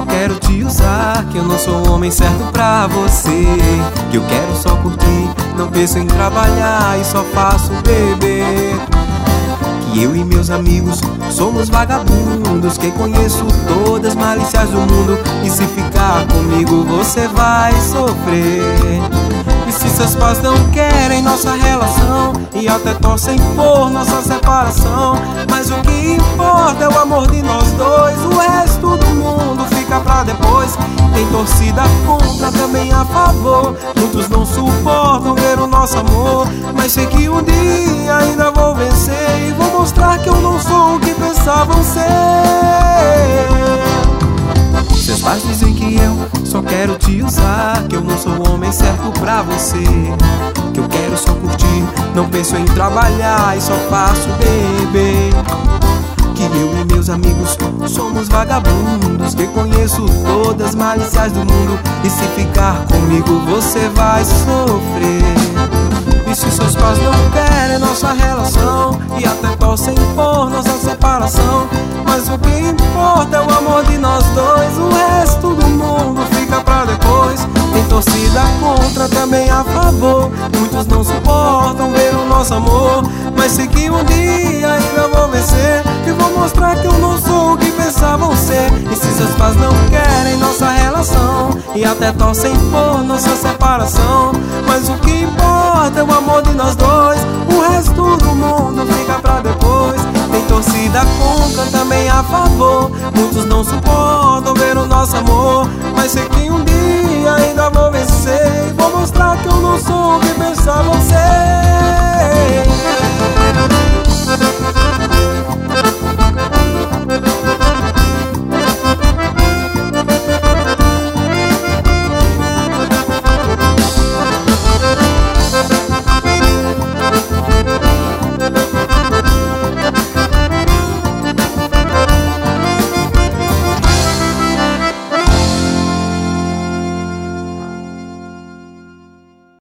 quero te usar, que eu não sou o homem certo pra você, que eu quero só curtir, não penso em trabalhar e só faço beber. Que eu e meus amigos somos vagabundos, que conheço todas as malícias do mundo, e se ficar comigo você vai sofrer. E se seus pais não querem nossa relação e até torcem por nossa separação, mas o que importa é o amor de nós dois, o resto do mundo fica pra depois. Tem torcida contra, também a favor, muitos não suportam ver o nosso amor, mas sei que um dia ainda vou vencer e vou mostrar que eu não sou o que pensavam ser. Seus pais dizem que eu só quero te usar, que eu não sou o homem certo pra você, que eu quero só curtir, não penso em trabalhar e só faço beber. Que eu e meus amigos somos vagabundos, que conheço todas as malícias do mundo, e se ficar comigo você vai sofrer. E se seus pais não querem nossa relação e até torcem por nossa separação, mas o que importa é o amor de nós dois, o resto do mundo fica pra depois. Tem torcida contra, também a favor, muitos não suportam ver o nosso amor, mas sei que um dia ainda vou vencer e vou mostrar que eu não sou o que pensavam ser. E se seus pais não querem nossa relação e até torcem por nossa separação, mas o que importa é o amor de nós dois, o resto do mundo fica pra depois. Tem torcida contra, também a favor, muitos não suportam ver o nosso amor, mas sei que um dia ainda vou vencer e vou mostrar que eu não sou o que pensavam ser.